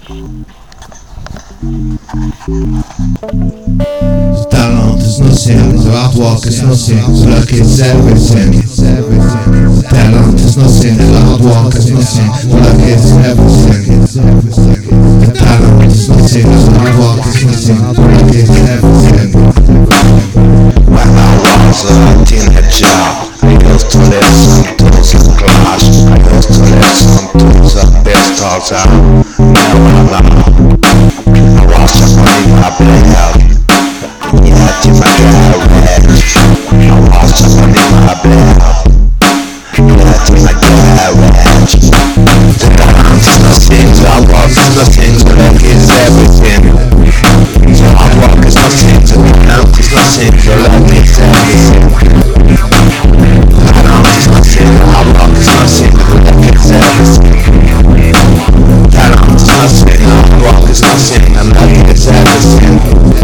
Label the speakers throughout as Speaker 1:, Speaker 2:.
Speaker 1: Talent is nothing, the hard work is nothing, the luck is everything. Talent is nothing, the hard work is nothing, the luck is everything. Talent is nothing, the hard work is nothing, the luck is everything.
Speaker 2: When I was a teenager, I used to listen to the Clash. I used to listen to the Pistols and Nirvana. I was just in my bed, yet in my garage. I was just in my bed, yet in my garage. The dance is nothing, the work is nothing, the luck is everything. The hard work is nothing, the talent is nothing, the luck is everything. The talent is nothing, the hard work is nothing, the luck is everything. Talent is nothing, the hard work is nothing, the luck is everything.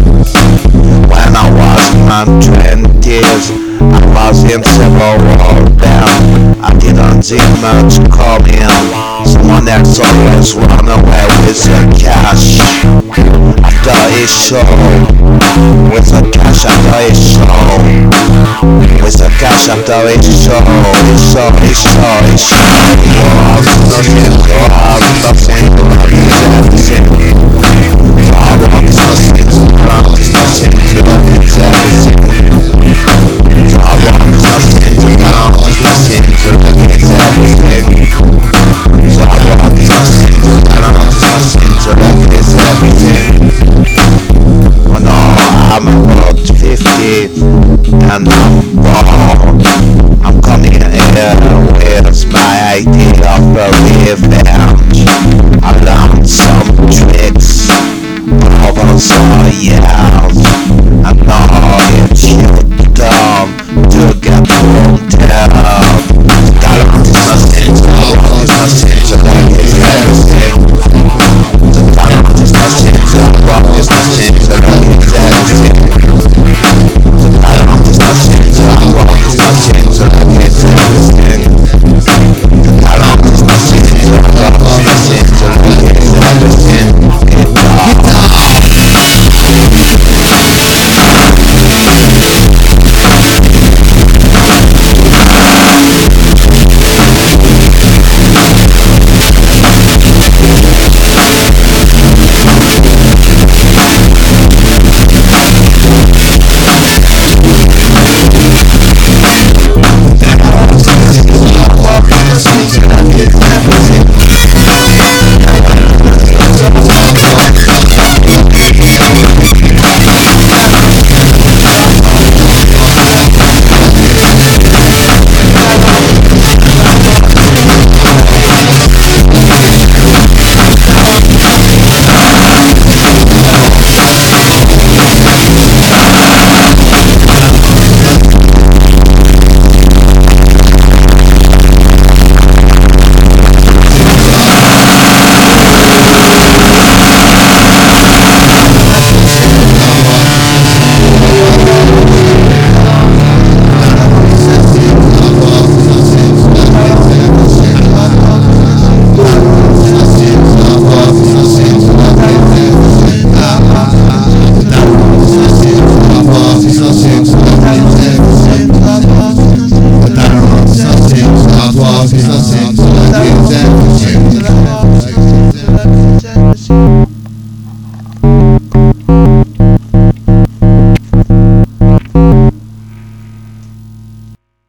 Speaker 2: When I was in my 20s, I was in several world band. I didn't see much coming. Someone else always run away with the cash after a show. With the cash after a show. With the cash after a show. A show. Love is nothing, love is nothing, love is everything. Love is nothing, love is nothing, love is everything. Love is nothing, love is nothing, love is everything. Love is nothing, love is everything. Oh no, I'm about 50 and I'm bored. I'm coming here with my idea of a revenge. I learned some tricks over some